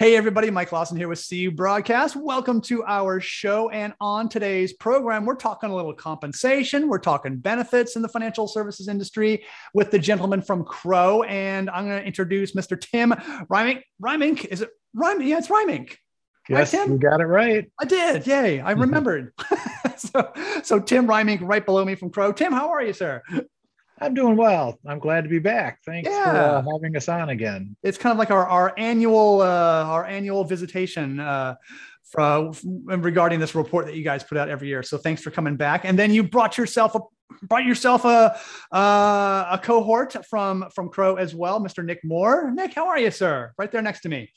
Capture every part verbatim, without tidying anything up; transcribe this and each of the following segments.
Hey, everybody, Mike Lawson here with C U Broadcast. Welcome to our show. And on today's program, we're talking a little compensation. We're talking benefits in the financial services industry with the gentleman from Crowe. And I'm going to introduce Mister Tim Reimink. Reimink, is it Reimink? Yeah, it's Reimink. Yes, Right, Tim? you got it right. I did. Yay. I remembered. so, so Tim Reimink right below me from Crowe. Tim, how are you, sir? I'm doing well. I'm glad to be back. Thanks for uh, Yeah. having us on again. It's kind of like our, our annual uh, our annual visitation uh, for, regarding this report that you guys put out every year. So thanks for coming back. And then you brought yourself a brought yourself a uh, a cohort from from Crowe as well, Mister Nick Moore. Nick, how are you, sir? Right there next to me.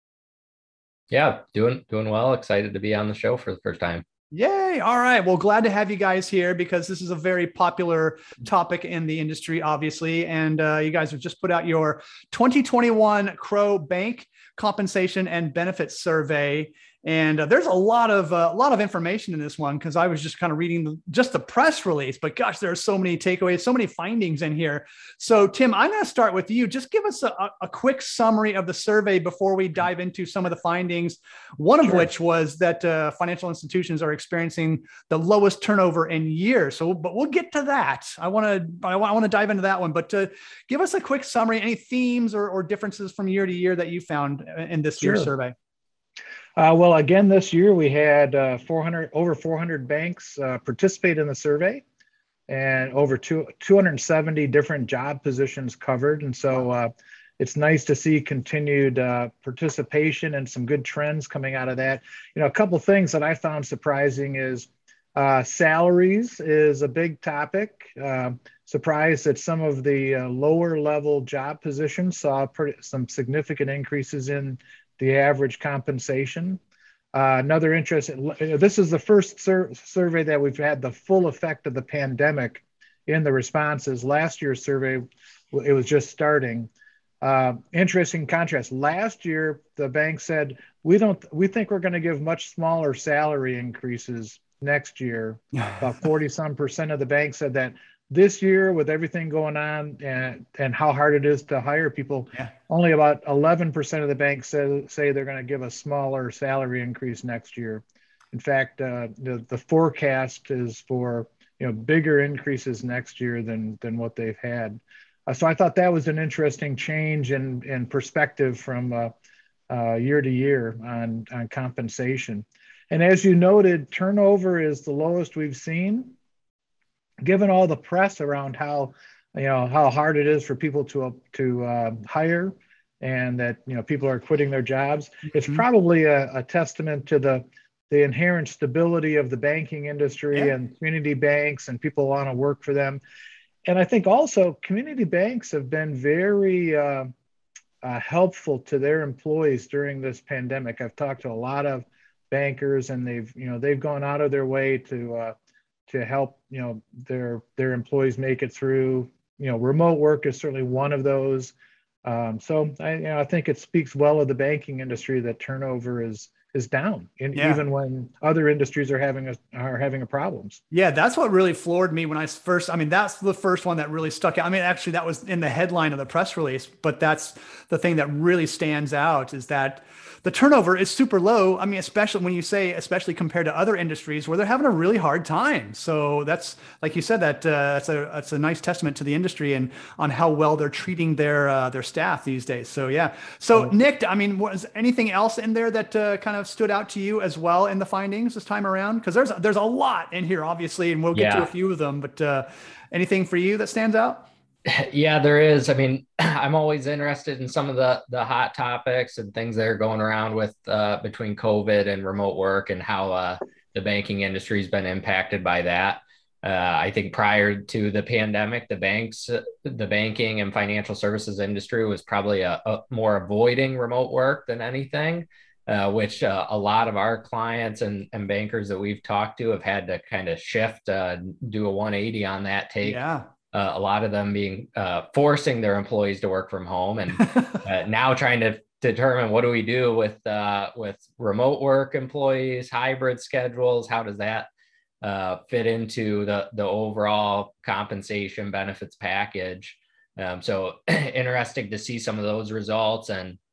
Yeah, doing doing well. Excited to be on the show for the first time. Yay. All right. Well, glad to have you guys here because this is a very popular topic in the industry, obviously. And uh, you guys have just put out your twenty twenty-one Crowe Bank Compensation and Benefits Survey. And uh, there's a lot of a uh, lot of information in this one because I was just kind of reading the, just the press release. But gosh, there are so many takeaways, so many findings in here. So, Tim, I'm going to start with you. Just give us a, a quick summary of the survey before we dive into some of the findings. One of Sure. which was that uh, financial institutions are experiencing the lowest turnover in years. So, but we'll get to that. I want to I want to dive into that one. But to give us a quick summary, any themes or, or differences from year to year that you found in this Sure. year's survey? Uh, well, again, this year we had uh, four hundred over four hundred banks uh, participate in the survey, and over two, 270 different job positions covered. And so uh, it's nice to see continued uh, participation and some good trends coming out of that. You know, a couple things that I found surprising is uh, salaries is a big topic. Uh, surprised that some of the uh, lower level job positions saw pretty, some significant increases in the average compensation. Uh, another interest, this is the first sur- survey that we've had the full effect of the pandemic in the responses. Last year's survey, it was just starting. Uh, interesting contrast. Last year, the bank said, we don't, we think we're going to give much smaller salary increases next year. About forty some percent of the bank said that. This year, with everything going on and, and how hard it is to hire people, Yeah. only about eleven percent of the banks say, say they're going to give a smaller salary increase next year. In fact, uh, the, the forecast is for you know bigger increases next year than, than what they've had. Uh, so I thought that was an interesting change in, in perspective from uh, uh, year to year on, on compensation. And as you noted, turnover is the lowest we've seen. Given all the press around how, you know, how hard it is for people to to uh, hire, and that you know people are quitting their jobs, mm-hmm. It's probably a, a testament to the the inherent stability of the banking industry yeah. and community banks, and people want to work for them. And I think also community banks have been very uh, uh, helpful to their employees during this pandemic. I've talked to a lot of bankers, and they've you know they've gone out of their way to uh, to help, you know, their their employees make it through. You know, remote work is certainly one of those. Um, so I, you know, I think it speaks well of the banking industry that turnover is is down, and Yeah. even when other industries are having a are having a problems. Yeah, that's what really floored me when I first, I mean, that's the first one that really stuck out. I mean, actually, that was in the headline of the press release, but that's the thing that really stands out is that the turnover is super low. I mean, especially when you say, especially compared to other industries where they're having a really hard time. So that's, like you said, that uh, that's a that's a nice testament to the industry and on how well they're treating their uh, their staff these days. So yeah. So Nick, I mean, was anything else in there that uh, kind of stood out to you as well in the findings this time around? Because there's there's a lot in here, obviously, and we'll get Yeah. to a few of them. But uh, anything for you that stands out? Yeah, there is. I mean, I'm always interested in some of the the hot topics and things that are going around with uh, between COVID and remote work and how uh, the banking industry has been impacted by that. Uh, I think prior to the pandemic, the banks, the banking and financial services industry was probably a, a more avoiding remote work than anything, uh, which uh, a lot of our clients and, and bankers that we've talked to have had to kind of shift, uh, do a one eighty on that take. Yeah. Uh, a lot of them being uh, forcing their employees to work from home, and uh, now trying to determine what do we do with uh, with remote work employees, hybrid schedules. How does that uh, fit into the the overall compensation benefits package? Um, so interesting to see some of those results, and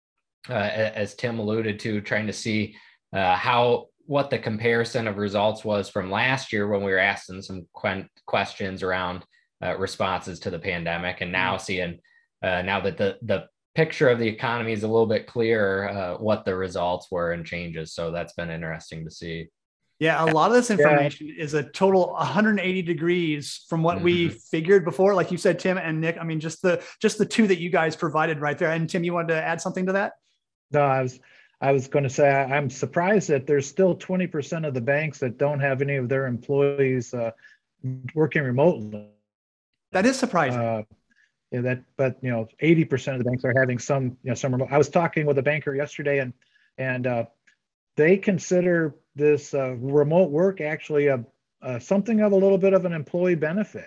uh, as Tim alluded to, trying to see uh, how what the comparison of results was from last year when we were asking some qu- questions around uh, responses to the pandemic, and now seeing uh, now that the the picture of the economy is a little bit clearer, uh, what the results were and changes. So that's been interesting to see. Yeah, a lot of this information Yeah. is a total one hundred eighty degrees from what mm-hmm. we figured before. Like you said, Tim and Nick, I mean, just the just the two that you guys provided right there. And Tim, you wanted to add something to that? No, I was I was going to say I'm surprised that there's still twenty percent of the banks that don't have any of their employees uh, working remotely. That is surprising. Uh, yeah, that, but you know, eighty percent of the banks are having some, you know, some remote. I was talking with a banker yesterday, and and uh, they consider this uh, remote work actually a, a something of a little bit of an employee benefit.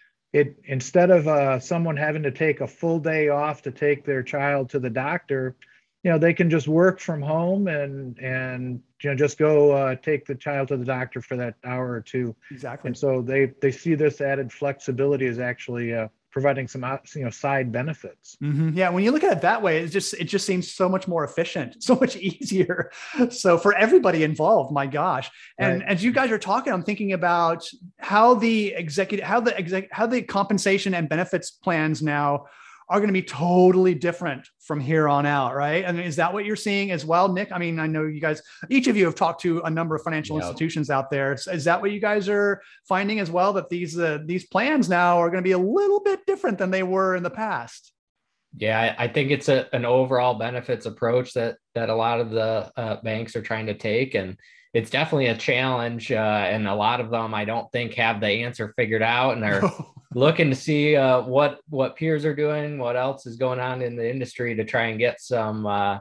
It instead of uh, someone having to take a full day off to take their child to the doctor, you know, they can just work from home and and you know just go uh, take the child to the doctor for that hour or two. Exactly. And so they they see this added flexibility as actually uh, providing some you know side benefits. Mm-hmm. Yeah, when you look at it that way, it just it just seems so much more efficient, so much easier. So for everybody involved, my gosh. And right. as you guys are talking, I'm thinking about how the executive, how the exec, how the compensation and benefits plans now are going to be totally different from here on out, right? I mean, is that what you're seeing as well, Nick? I mean, I know you guys, each of you have talked to a number of financial yep. institutions out there. Is that what you guys are finding as well, that these uh, these plans now are going to be a little bit different than they were in the past? Yeah, I think it's a, an overall benefits approach that that a lot of the uh, banks are trying to take, and it's definitely a challenge. Uh, and a lot of them, I don't think, have the answer figured out, and they're looking to see uh, what what peers are doing, what else is going on in the industry to try and get some uh,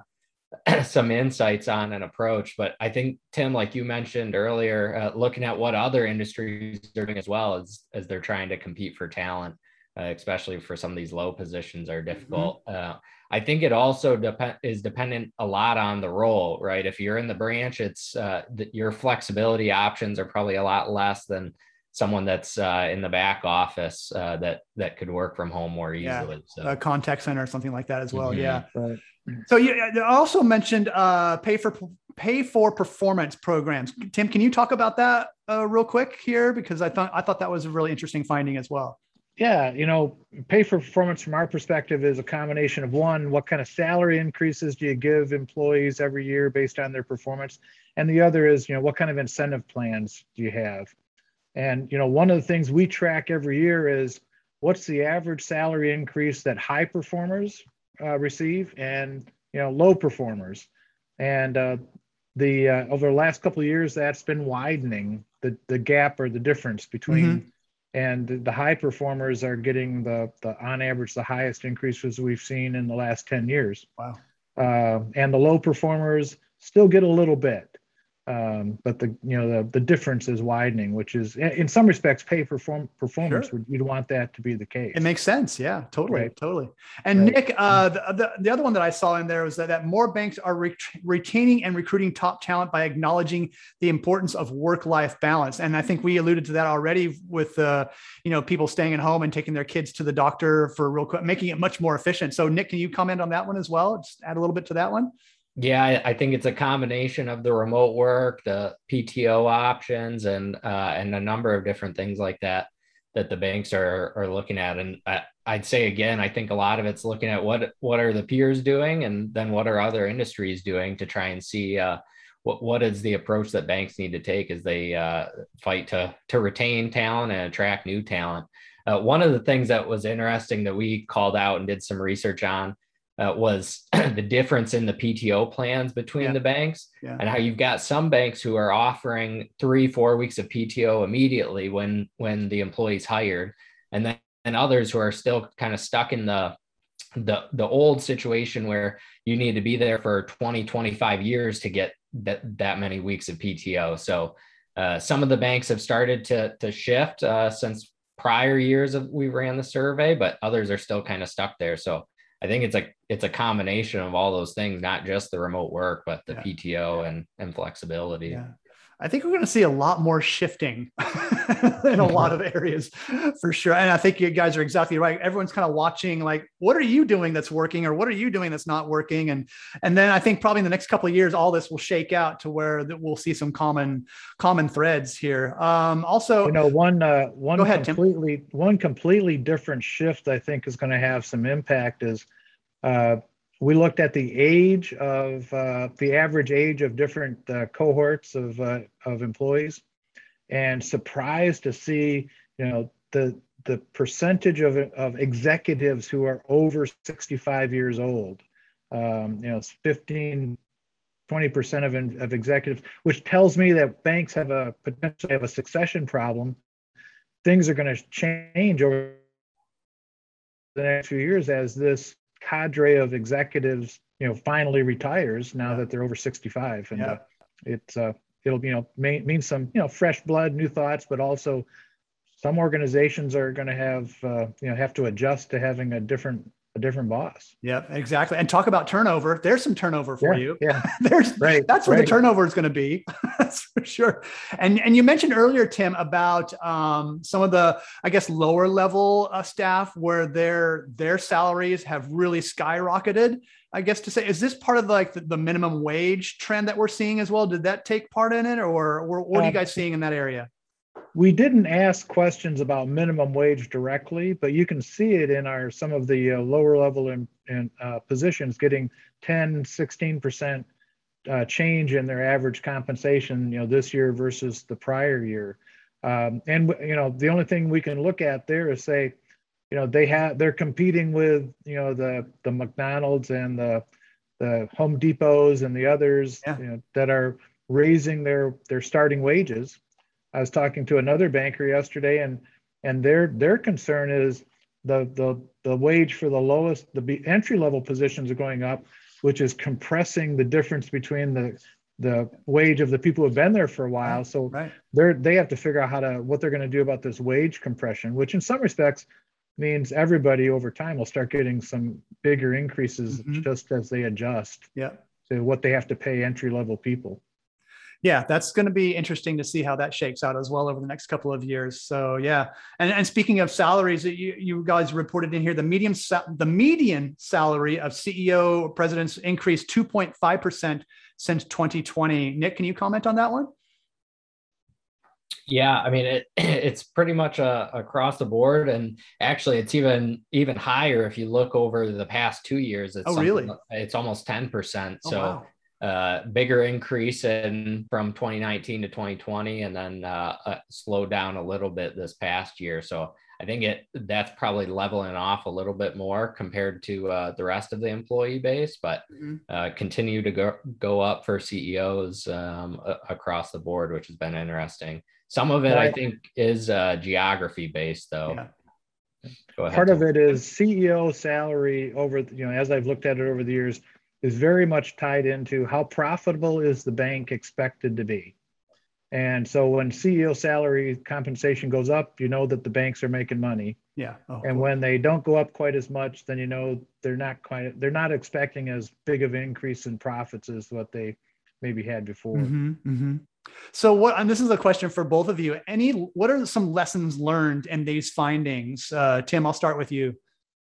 some insights on an approach. But I think, Tim, like you mentioned earlier, uh, looking at what other industries are doing as well as as they're trying to compete for talent, uh, especially for some of these low positions are difficult. Mm-hmm. Uh, I think it also dep- is dependent a lot on the role, right? If you're in the branch, it's uh, th- your flexibility options are probably a lot less than someone that's uh, in the back office uh, that that could work from home more easily. Yeah. So a contact center or something like that as well. Mm-hmm. Yeah. Right. So you also mentioned uh, pay for pay for performance programs. Tim, can you talk about that uh, real quick here? Because I thought I thought that was a really interesting finding as well. Yeah, you know, pay for performance from our perspective is a combination of, one, what kind of salary increases do you give employees every year based on their performance? And the other is, you know, what kind of incentive plans do you have? And, you know, one of the things we track every year is what's the average salary increase that high performers uh, receive and, you know, low performers. And uh, the uh, over the last couple of years, that's been widening, the, the gap or the difference between mm-hmm. And the high performers are getting the, the on average, the highest increases we've seen in the last ten years. Wow. Uh, and the low performers still get a little bit. Um, but the you know the, the difference is widening, which is in some respects pay perform performance. Sure. You'd want that to be the case. It makes sense, yeah, totally, right. totally. And right. Nick, uh, the, the the other one that I saw in there was that, that more banks are re- retaining and recruiting top talent by acknowledging the importance of work-life balance. And I think we alluded to that already with uh, you know people staying at home and taking their kids to the doctor for real quick, making it much more efficient. So Nick, can you comment on that one as well? Just add a little bit to that one. Yeah, I think it's a combination of the remote work, the P T O options, and uh, and a number of different things like that that the banks are are looking at. And I, I'd say again, I think a lot of it's looking at what what are the peers doing, and then what are other industries doing to try and see uh, what what is the approach that banks need to take as they uh, fight to to retain talent and attract new talent. Uh, one of the things that was interesting that we called out and did some research on Uh, was the difference in the P T O plans between yeah. the banks yeah. and how you've got some banks who are offering three, four weeks of P T O immediately when, when the employee's hired. And then and others who are still kind of stuck in the, the, the old situation where you need to be there for twenty, twenty-five years to get that, that many weeks of P T O. So uh, some of the banks have started to, to shift uh, since prior years of we ran the survey, but others are still kind of stuck there. So I think it's a it's a combination of all those things, not just the remote work, but the yeah. P T O and, and flexibility. Yeah. I think we're going to see a lot more shifting in a lot of areas for sure. And I think you guys are exactly right. Everyone's kind of watching, like, what are you doing that's working, or what are you doing that's not working? And, and then I think probably in the next couple of years, all this will shake out to where that we'll see some common, common threads here. Um, also, you know, one, uh, one ahead, completely, Tim. one completely different shift I think is going to have some impact is, uh, we looked at the age of uh, the average age of different uh, cohorts of uh, of employees, and surprised to see, you know, the the percentage of of executives who are over sixty-five years old. Um, you know, it's fifteen, twenty percent of of executives, which tells me that banks have a potentially have a succession problem. Things are going to change over the next few years as this cadre of executives, you know, finally retires now yeah. that they're over sixty-five, and yeah. uh, it's uh, it'll you know may, mean some you know fresh blood, new thoughts, but also some organizations are going to have uh, you know have to adjust to having a different a different boss. Yeah, exactly. And talk about turnover. There's some turnover for yeah, you. Yeah, there's right. That's where right. the turnover is going to be. That's for sure. And and you mentioned earlier, Tim, about um, some of the, I guess, lower level uh, staff where their their salaries have really skyrocketed. I guess to say, is this part of like the, the minimum wage trend that we're seeing as well? Did that take part in it, or, or what are you guys seeing in that area? We didn't ask questions about minimum wage directly, but you can see it in our some of the uh, lower level in, in uh, positions getting ten, sixteen percent uh, change in their average compensation, you know, this year versus the prior year. Um, and, you know, the only thing we can look at there is say, you know, they have, they're competing with, you know, the, the McDonald's and the, the Home Depots and the others, yeah. you know, that are raising their, their starting wages. I was talking to another banker yesterday, and and their their concern is the the the wage for the lowest, the entry level positions are going up, which is compressing the difference between the the wage of the people who have been there for a while. Right, so right. they're they have to figure out how to what they're going to do about this wage compression, which in some respects means everybody over time will start getting some bigger increases mm-hmm. just as they adjust yeah. to what they have to pay entry level people. Yeah, that's going to be interesting to see how that shakes out as well over the next couple of years. So yeah, and and speaking of salaries, you you guys reported in here the median the median salary of C E O presidents increased two point five percent since twenty twenty. Nick, can you comment on that one? Yeah, I mean it it's pretty much uh, across the board, and actually it's even even higher if you look over the past two years. It's oh really? It's almost ten percent. Oh, so. Wow. Uh, bigger increase in from twenty nineteen to twenty twenty, and then uh, uh, slowed down a little bit this past year. So I think it that's probably leveling off a little bit more compared to uh, the rest of the employee base, but mm-hmm. uh, continue to go go up for C E Os um, a- across the board, which has been interesting. Some of it right. I think is uh, geography based, though. Yeah. Go ahead. Part of it is C E O salary over, you know, as I've looked at it over the years, is very much tied into how profitable is the bank expected to be. And so when C E O salary compensation goes up, you know that the banks are making money. Yeah. Oh, and cool. when they don't go up quite as much, then you know they're not quite, they're not expecting as big of an increase in profits as what they maybe had before. Mm-hmm, mm-hmm. So what, and this is a question for both of you. Any, what are some lessons learned in these findings? Uh, Tim, I'll start with you.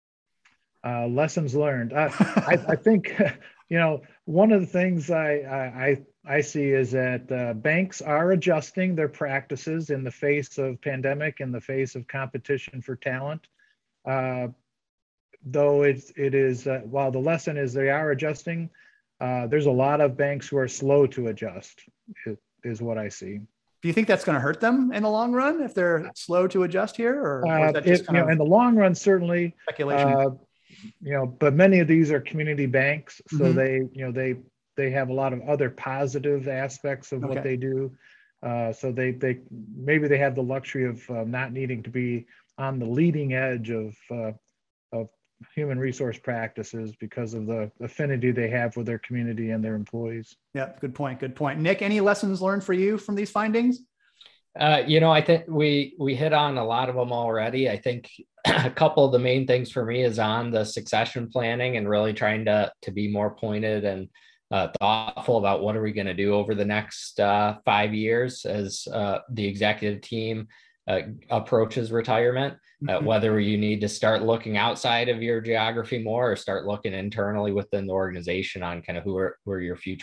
Uh, lessons learned. Uh, I, I think, you know, one of the things I I, I see is that uh, banks are adjusting their practices in the face of pandemic, in the face of competition for talent. Uh, though it's it is uh, while the lesson is they are adjusting, uh, there's a lot of banks who are slow to adjust. Is, is what I see. Do you think that's going to hurt them in the long run if they're slow to adjust here, or, or is that uh, just it, kind you of know, in the long run, certainly speculation? Uh, you know, but many of these are community banks, so mm-hmm. they, you know, they they have a lot of other positive aspects of okay. what they do. Uh, so they they maybe they have the luxury of uh, not needing to be on the leading edge of uh, of human resource practices because of the affinity they have with their community and their employees. Yeah, good point. Good point. Nick, any lessons learned for you from these findings? Uh, you know, I think we we hit on a lot of them already. I think a couple of the main things for me is on the succession planning and really trying to to be more pointed and uh, thoughtful about what are we going to do over the next uh, five years as uh, the executive team uh, approaches retirement, uh, Mhm. whether you need to start looking outside of your geography more or start looking internally within the organization on kind of who are, who are your future